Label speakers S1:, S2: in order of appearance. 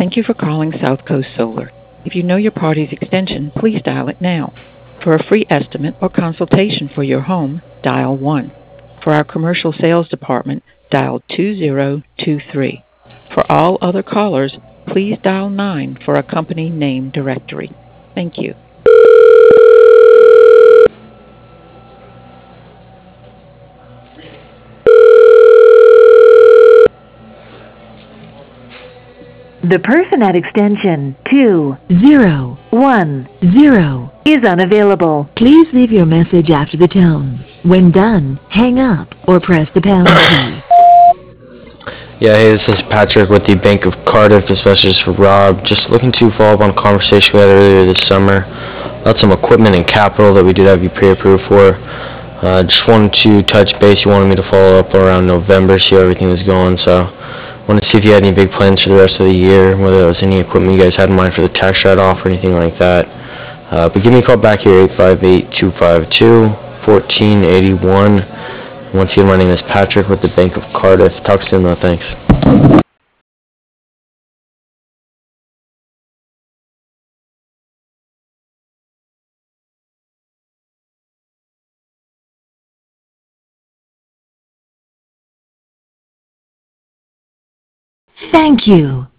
S1: Thank you for calling South Coast Solar. If you know your party's extension, please dial it now. For a free estimate or consultation for your home, dial 1. For our commercial sales department, dial 2023. For all other callers, please dial 9 for a company name directory. Thank you.
S2: The person at extension 2010 is unavailable. Please leave your message after the tone. When done, hang up or press the pound key.
S3: Yeah, hey, this is Patrick with the Bank of Cardiff. This message is for Rob. Just looking to follow up on a conversation we had earlier this summer about some equipment and capital that we did have you pre-approved for. Just wanted to touch base. You wanted me to follow up around November, see how everything was going. So wanted to see if you had any big plans for the rest of the year, whether there was any equipment you guys had in mind for the tax write-off or anything like that. But give me a call back here, 858-252-1481. Once again, my name is Patrick with the Bank of Cardiff. Talk soon, though. Thanks.
S2: Thank you.